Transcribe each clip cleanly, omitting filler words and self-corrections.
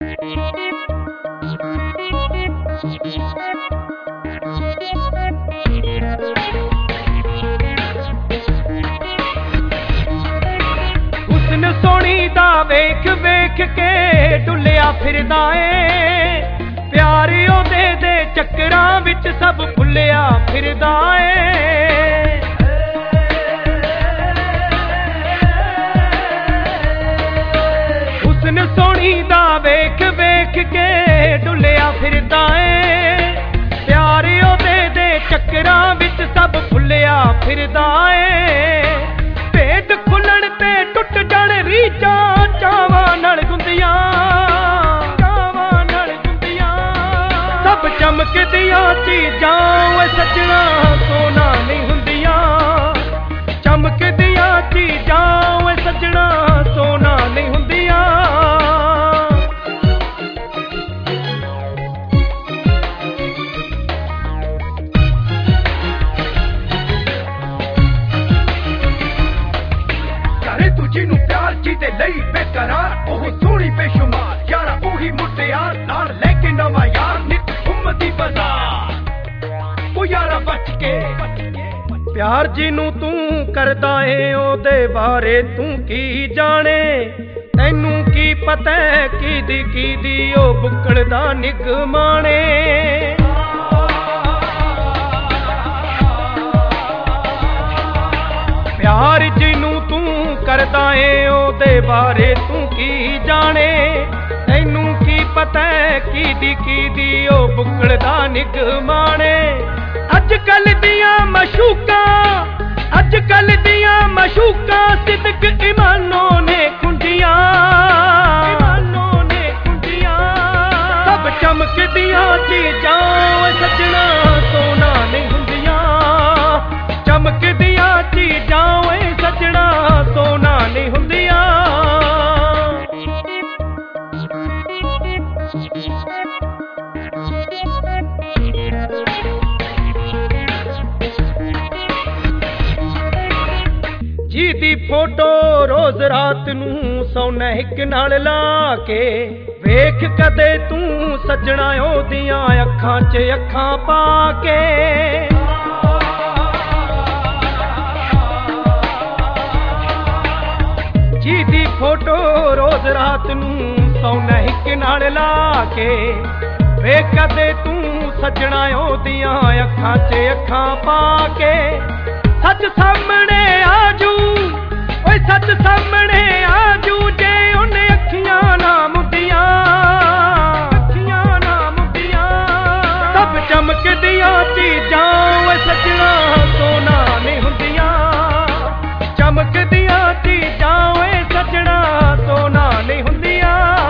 हुस्न सोनी दा वेख वेख के डुलिया फिरदा ए, प्यार ओदे दे चक्करां विच सब भुलिया फिरदा ए। हुस्न सोनी दा वेख वेख के डुलिया फिरदा ए, प्यार ओदे दे चक्करां विच सब भुलिया फिरदा ए। भेद खुलण ते टुट जाण रीझां चावां नाल गुंदियां, सब चमकदियां चीजां ओए सजना सोना नहीं हुंदियां, चमकदियां चीजां ओए सजना सोना नहीं हुंदियां। करे तू जिन्नू प्यार जीदे लई बेकरार, ओह सोहनी बेशुमार यारा ओही मुटियार, नाल लेके नवां यार नित घुमदी बाजार ओ यारा बच के। प्यार जिन्नू तू करदा ए ओदे बारे तू की जाने, तैनू की पता कीदी ओ बुक्कड़दा निगमाने। प्यार जिन्नू तू करदा ए ओदे बारे तू की जाने, तैनू की पता कीदी ओ बुक्कड़दा निगमाने। अजकल दियां मशूकां सिदक ईमानों ने कुंजियां, सब चमकदियां चीजां सजना सोना नहीं हुंदियां, चमकदियां चीजां सजना सोना नहीं हुंदियां। जीदी फोटो रोज रात नू सौना हिक नाल ला के, वेख कदे तू सजना ओदियां अखां च अखां पा के। जीदी फोटो रोज रात नू सौना हिक नाल ला के, वेख कदे तू सजना ओदियां अखां च अखां पा के। सच सामने आजू ओए सच सामने आजू, जे उन्हें अखियां ना मुंदियां, सब चमकदियां चीजां ओए सजना सोना नहीं हुंदियां, चमकदियां चीजां ओए सजना सोना नहीं हुंदियां।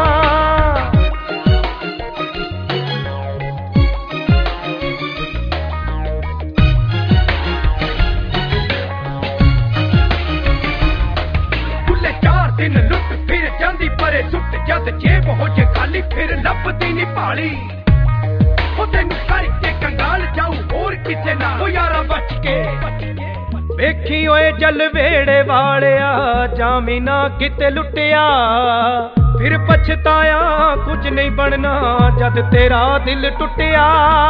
दिन लुट फिर जांदी परे सुट, जद जेब हो जे खाली फिर लभदी नी भाली, ओ तैनू करके कंगाल जाऊं होर किसे नाल ओ यारा बच के। वेखी ओए जल वेड़े वालिया जामी ना किते लुटिया, फिर पछताया कुछ नहीं बनना जद तेरा दिल टुटिया।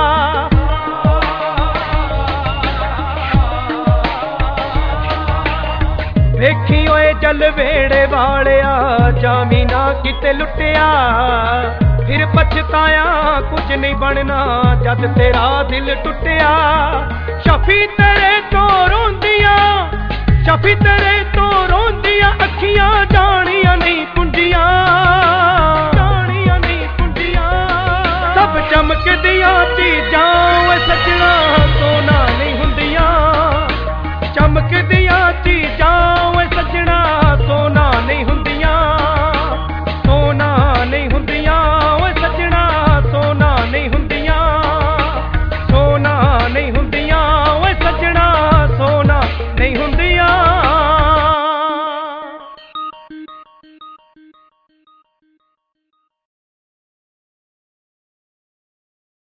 वेखी ओए जल वेड़े वालिया जामी ना किते लुटिया, फिर पछताया कुछ नहीं बनना जद तेरा दिल टुटिया। शफी तेरे तो रोंदियां, शफी तेरे तो रोंदियां अखियां जानियां नहीं पुंजियां,